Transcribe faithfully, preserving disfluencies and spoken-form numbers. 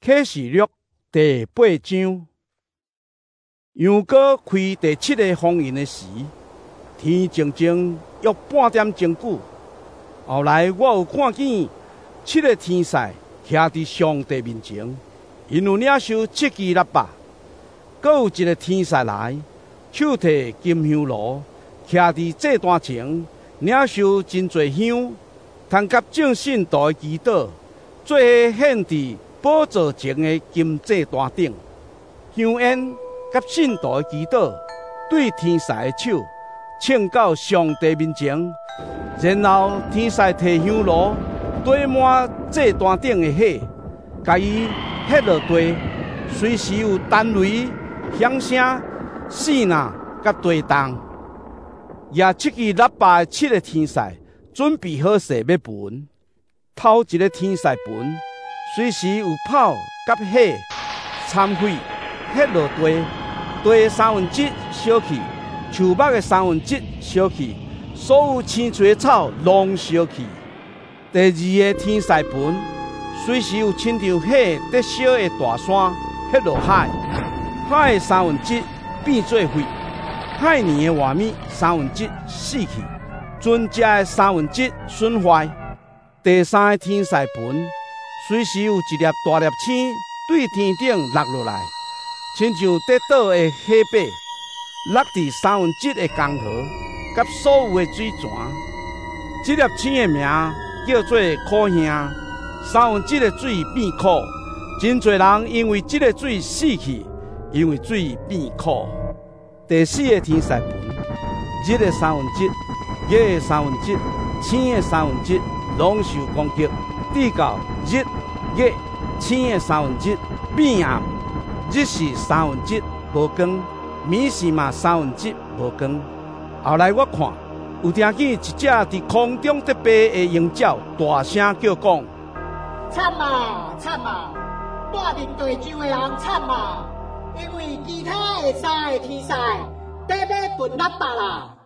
启示录第八章，羊羔开第七个封印的时，天静静约半点钟久。后来我有看见七个天使徛伫上帝面前，因有领受七支喇叭。阁有一个天使来，手提金香炉，徛伫祭坛前，领受真侪香，通甲正信徒的祈祷，做伙献伫宝座前的金祭坛顶。香烟甲信徒的祈祷，对天使的手请到上帝面前，然后天使摕香炉堆满祭坛顶的火，甲伊ฮ็落地，随时有弹雷、响声、四呐甲地动。也七支喇叭的七个天使准备好势要焚。头一个天使焚，随时有炮甲火掺火ฮ็落地，地的三分之烧去，树木的三分之烧去，所有青翠的草拢烧去。第二个天使焚，随时有亲像火在烧的大山ฮ็落海，海的三分之变做灰，海泥的外面三分之死去，船只的三分之损坏。第三个天使盆，随时有一粒大粒星对天顶落落来，亲像跌倒的火把，落伫三分之的江河，甲所有的水泉。这粒星的名叫做苦兄，三分之的水变苦，真侪人因为这个水死去，因为水变苦。第四个天使盆，日的三分之，月的三分之，星的三分之，拢受攻击，直到日、月、星的三分之变暗。日是三分之无光，暝是嘛三分之无光。后来我看，有听见一只伫空中在飞的鹰鸟，大声叫讲： 惨啊惨啊！住伫地上的人惨啊！因为其他的三个天使，得要分喇叭啦。